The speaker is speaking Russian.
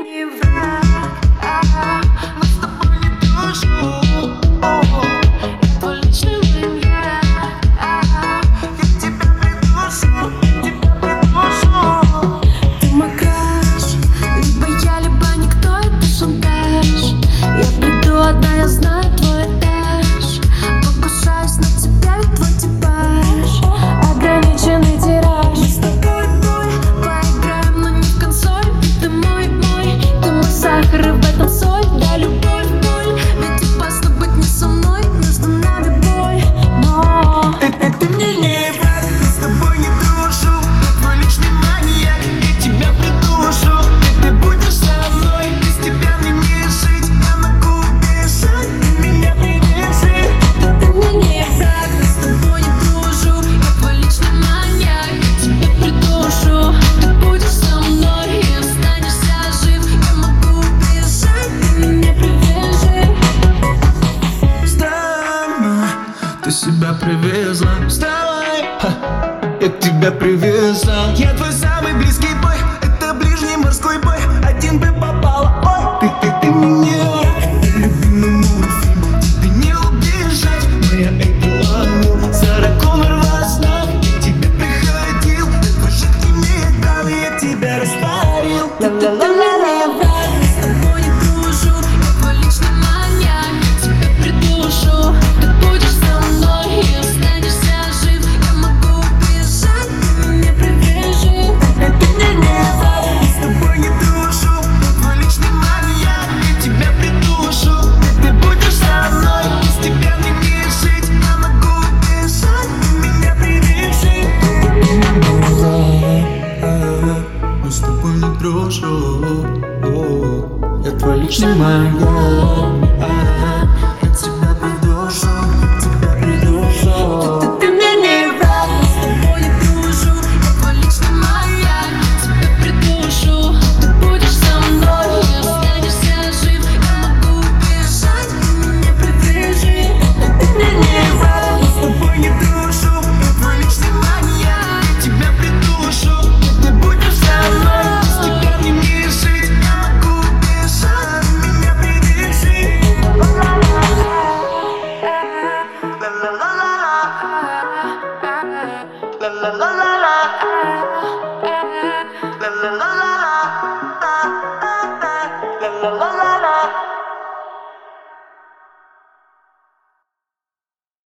не враг, мы с тобой не дружим. Я твой личный маньяк, я тебя придушу, тебя придушу. Ты мой краш, либо я, либо никто, это шантаж. Я приду одна, я знаю твой этаж. Покушаюсь на тебя, ведь твой типаж. Ограниченный тираж. Мы с тобой бой, поиграем, но не в консоль. Ты мой, ты мой сахар, и в этом соль. Да, любовь, боль, ведь опасно быть не со мной. Между нами бой, но ты мне не враг, я с тобой не дружу. Я твой личный маньяк, я тебя придушу. Ты будешь со мной, без тебя мне не жить. Я могу убежать, ты меня привяжи. ты мне не враг, я с тобой не дружу. Я твой личный маньяк, я тебя придушу. Ты будешь со мной и останешься жив. Я могу убежать, ты меня привяжи. Странно, ты себя привезла. Вставай, я тебя привезла. Я твой самый близкий бой, это ближний морской бой. Один бы попала, ой, ты мне не враг. Любимый мультфильм, тебе не убежать. Моя Эйпилана, Сара Коннор во снах. Я тебя приходил, твой жидкий металл, я тебя растворил. Ты мне не враг, я с тобой не дружу. Я твой личный маньяк, я тебя придушу. Ты будешь со мной и останешься жив. Я могу убежать, ты меня привяжи. Ты мне не враг, я с тобой не дружу. Я твой личный маньяк, я тебя придушу. Ты будешь со мной, без тебя мне не жить. Я могу убежать, ты меня привяжи. Мы с тобой не дружу. Я твой личный маньяк, я тебя придушу, тебя придушу. Ты мне не враг, я с тобой не дружу. Я твой личный маньяк, я тебя придушу. Ты будешь со мной и останешься жив. Я могу убежать, ты меня привяжи. Ты мне не враг, я с тобой не дружу. Я твой личный маньяк, я тебя придушу. Ты будешь со мной, без тебя мне не жить. Я могу убежать, ты меня привяжи. La la la la